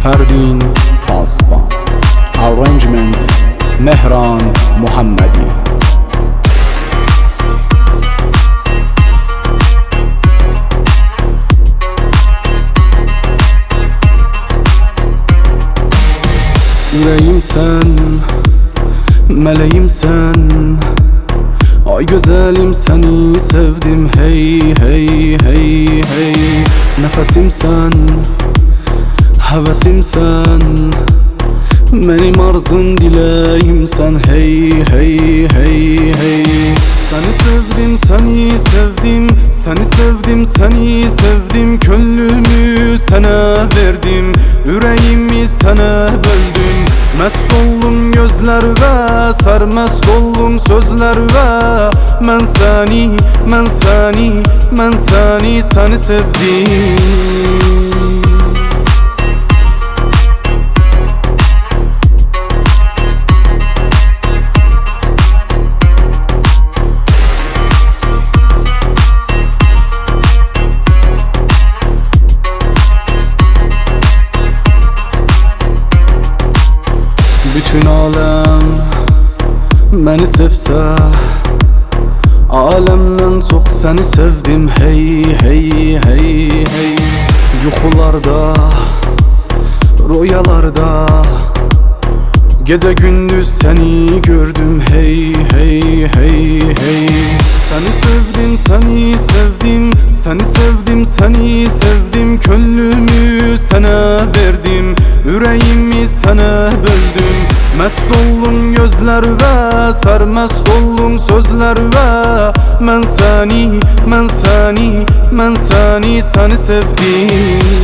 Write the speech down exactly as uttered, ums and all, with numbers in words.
Ferdin Pasban. Arrangement Mehran Muhammadi. Yüreğim sen, meleğim sen, ay güzelim seni sevdim hey hey hey hey. Nefesim sen, hevesim sen, benim arzum dileğim sen hey hey hey hey. Seni sevdim, seni sevdim, seni sevdim, seni sevdim. Könlümü sana verdim, yüreğimi sana böldüm. Mest oldum gözlerve, sarmest oldum sözlerve. Men seni, men seni, men seni, seni sevdim. Bütün alem beni sevse, alemden çok seni sevdim hey hey hey hey. Yuxularda, rüyalarda, gece gündüz seni gördüm hey hey hey hey. Seni sevdim, seni sevdim, seni sevdim, seni sevdim. Könlümü sana verdim, yüreğimi sana böldüm. Mest oldum gözlerve, sarmest oldum sözlerve. Men seni, men seni, men seni, seni sevdim.